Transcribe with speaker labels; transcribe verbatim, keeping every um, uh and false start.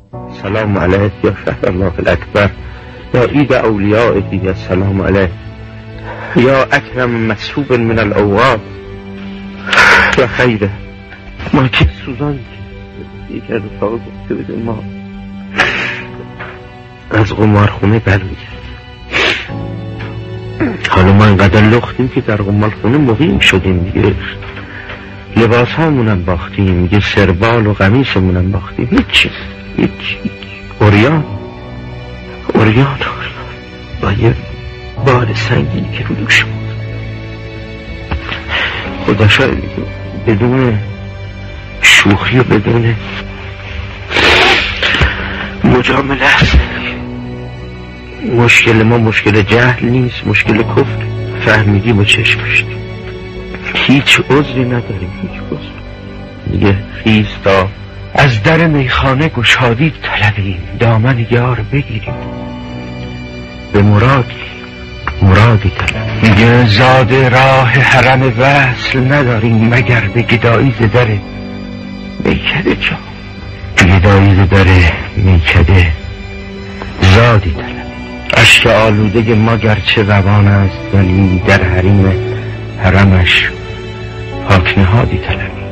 Speaker 1: سلام علیک یا شهر الله الاکبر، یا عید اولیاء دیگر، سلام علیک یا اکرم مسحوب من الاوقات و خیره. ما که سوزان یکی از رفاقه گفته بده ما از قمارخونه بلوی. حالا ما انقدر لختیم که در قمارخونه مقیم شدیم دیگه، لباس هامونم باختیم دیگه، سربال و قمیصمونم باختیم، هیچی هیچ اوریان اوریان با یه بار سنگینی که رو دوش بود. خدا شاید بدون شوخی و بدون مجامله است. مشکل ما مشکل جهل نیست، مشکل کفر. فهمیدی با چشمش هیچ عذری نداریم، هیچ عذر دیگه. خیز تا از در میخانه گشادی طلبیم، دامن یار بگیریم، به مرادی مرادی طلب. دیگه زاده راه حرم وصل نداریم مگر به گدایی ز در میکده جا. گدایی ز در میکده زادی طلب. عشق آلوده ما گرچه روان است، ولی در حریم حرمش پاک نهادی طلب.